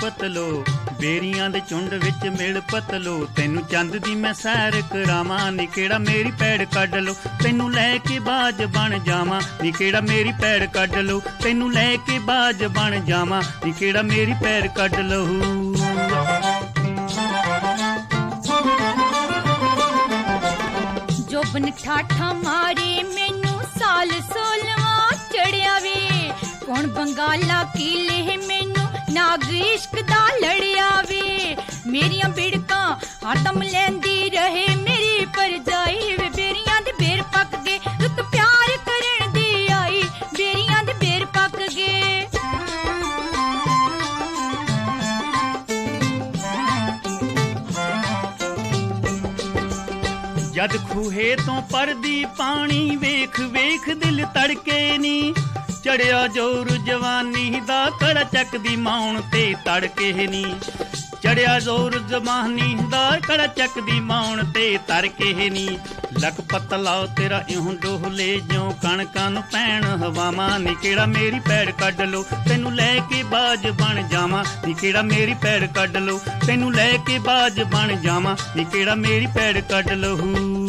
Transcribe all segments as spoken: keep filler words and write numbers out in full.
ਪਤਲੋ, ਬੇਰੀਆਂ ਦੇ ਝੁੰਡ ਵਿੱਚ ਮਿਲ ਪਤਲੋ। ਤੈਨੂੰ ਚੰਦ ਦੀ ਮੈਂ ਸੈਰ ਕਰਾਵਾਂ ਨੀ ਕਿਹੜਾ ਮੇਰੀ ਪੈੜ ਕੱਢ ਲੋ। ਤੈਨੂੰ ਲੈ ਕੇ ਬਾਜ ਬਣ ਜਾਵਾਂ ਨੀ ਕਿਹੜਾ ਮੇਰੀ ਪੈੜ ਕੱਢ ਲੋ। ਤੈਨੂੰ ਲੈ ਕੇ ਬਾਜ ਬਣ ਜਾਵਾਂ ਨੀ ਕਿਹੜਾ ਮੇਰੀ ਪੈੜ ਕੱਢ ਲਹੂ। ਜੋਬਨ ਠਾਠਾ ਮਾਰੇ ਮੈਨੂੰ ਸਾਲ ਸੋਲਵਾਂ ਚੜਿਆ ਵੇ। ਕੌਣ ਬੰਗਾਲਾ ਕੀਲੇ ਮੈਨੂੰ ਨਾਗ ਇਸ਼ਕ ਦਾ ਲੜਿਆ ਵੇ। ਮੇਰੀਆਂ ਬਿੜਕਾਂ ਹਰਦਮ ਲੈਂਦੀ ਰਹੇ ਮੇਰੀ ਪਰਜਾਈ ਵੇ। ਬੇਰੀਆਂ ਦੇ ਬੇਰ ਪੱਕ ਗਏ ਰੁੱਤ ਪਿਆਰ ਕਰਨ ਦੀ ਆਈ। ਬੇਰੀਆਂ ਦੇ ਬੇਰ ਪੱਕ ਗਏ। ਜਦ ਖੂਹੇ ਤੋਂ ਪਰਦੀ ਪਾਣੀ ਵੇਖ ਵੇਖ ਦਿਲ ਤੜਕੇ ਨੀ। ਚੜਿਆ ਜ਼ੋਰ ਜਵਾਨੀ ਦਾ ਕੜਾ ਚੱਕਦੀ ਮੌਣ ਤੇ ਤੜਕੇ ਨੀ। ਚੜਿਆ ਜ਼ੋਰ ਜਵਾਨੀ ਦਾ ਕੜਾ ਚੱਕਦੀ ਮੌਣ ਤੇ ਤੜਕੇ ਨੀ। ਲੱਕ ਪਤਲਾ ਤੇਰਾ ਇਉਂ ਡੋਲੇ ਜਿਉਂ ਕਣਕਾਂ ਨੂੰ ਪੈਣ ਹਵਾਵਾਂ ਨੀ ਕਿਹੜਾ ਮੇਰੀ ਪੈੜ ਕੱਢ ਲੋ। ਤੈਨੂੰ ਲੈ ਕੇ ਬਾਜ ਬਣ ਜਾਵਾਂ ਨੀ ਕਿਹੜਾ ਮੇਰੀ ਪੈੜ ਕੱਢ ਲੋ। ਤੈਨੂੰ ਲੈ ਕੇ ਬਾਜ ਬਣ ਜਾਵਾਂ ਨੀ ਕਿਹੜਾ ਮੇਰੀ ਪੈੜ ਕੱਢ ਲਹੂ।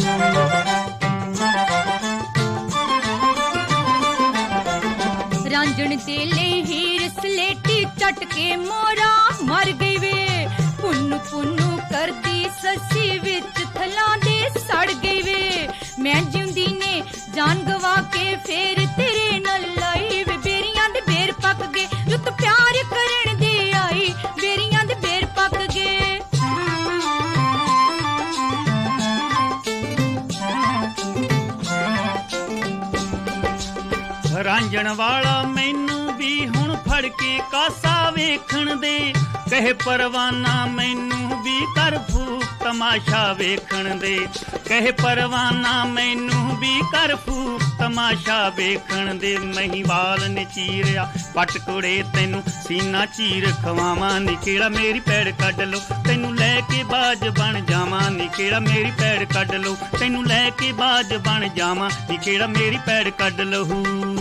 ਰਾਂਝਣ ਤੇ ਲੈ ਹੀਰ ਸਲੇਟੀ ਚੱਟ ਕੇ ਮੋਰਾ ਮਰ ਗਈ ਵੇ। ਪੁੰਨੂ ਪੁੰਨੂ ਕਰਦੀ ਸੱਸੀ ਵਿੱਚ ਥਲਾਂ ਦੇ ਸੜ ਗਈ ਵੇ। ਮੈਂ ਜਿਉਂਦੀ ਨੇ ਜਾਨ ਗਵਾ ਕੇ ਫੇਰ ਤੇਰੇ ਨਾਲ ਲਾਈ ਵੇ। ਬੇਰੀਆਂ ਦੇ ਬੇਰ ਪੱਕ ਗਏ ਰੁੱਤ ਪਿਆਰ ਕਰਨ ਦੀ ਆਈ। ਬੇਰੀਆਂ ਦੇ ਬੇਰ ਪੱਕ ਗਏ। ਰਾਂਝਣ ਵਾਲਾ ਮੈਨੂੰ ਵੀ ਹੁਣ ਫੜ ਕੇ ਕਾਸਾ ਵੇਖਣ ਦੇ। ਕਹੇ ਪਰਵਾਨਾ ਮੈਨੂੰ ਵੀ ਕਰ ਫੂਕ ਤਮਾਸ਼ਾ ਵੇਖਣ ਦੇ। ਕਹੇ ਪਰਵਾਨਾ ਮੈਨੂੰ ਵੀ ਕਰ ਫੂਕ ਤਮਾਸ਼ਾ ਵੇਖਣ ਦੇ। ਮਹੀਵਾਲ ਨੇ ਚੀਰਿਆ ਪੱਟ ਕੁੜੇ ਤੈਨੂੰ ਸੀਨਾ ਚੀਰ ਖਵਾਵਾਂ ਨੀ ਕਿਹੜਾ ਮੇਰੀ ਪੈੜ ਕੱਢ ਲੋ। ਤੈਨੂੰ ਲੈ ਕੇ ਬਾਜ ਬਣ ਜਾਵਾਂ ਨੀ ਕਿਹੜਾ ਮੇਰੀ ਪੈੜ ਕੱਢ ਲੋ। ਤੈਨੂੰ ਲੈ ਕੇ ਬਾਜ ਬਣ ਜਾਵਾਂ ਨੀ ਕਿਹੜਾ ਮੇਰੀ ਪੈੜ ਕੱਢ ਲਹੂ।